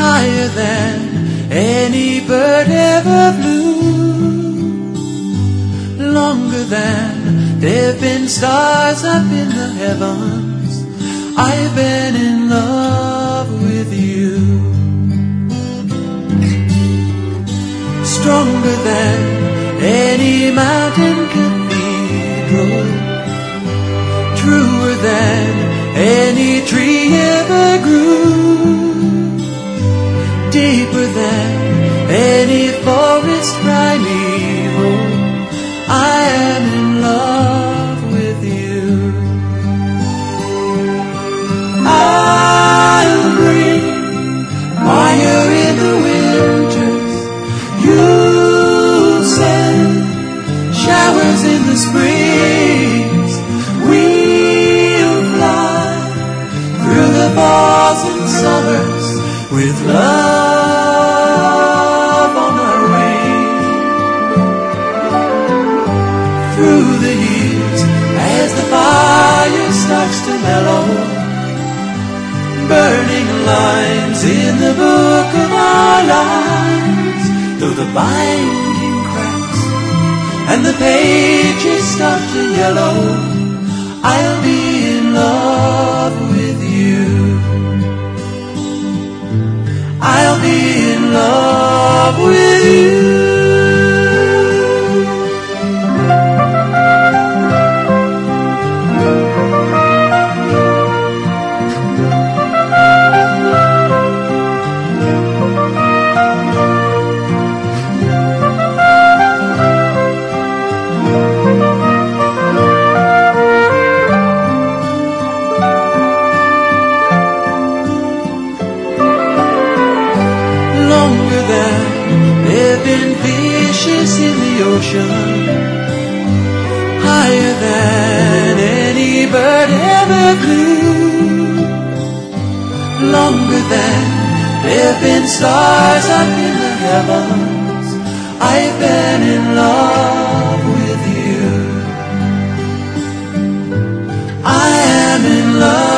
higher than any bird ever flew, longer than there've been stars up in the heavens. I've been in love with you. Stronger than any mountain cathedral, truer than any tree ever grew, deeper than any forest primeval. I am in love with you. I'll bring fire in the winters, you'll send showers in the springs. We'll fly through the falls and summers with love on our wings. Through the years, as the fire starts to mellow, burning lines in the book of our lives, though the binding cracks and the pages start to yellow, I'll be in love with you. I'll be in love with you. Longer than there've been fishes in the ocean, higher than any bird ever flew, longer than there've been stars up in the heavens. I've been in love with you. I am in love.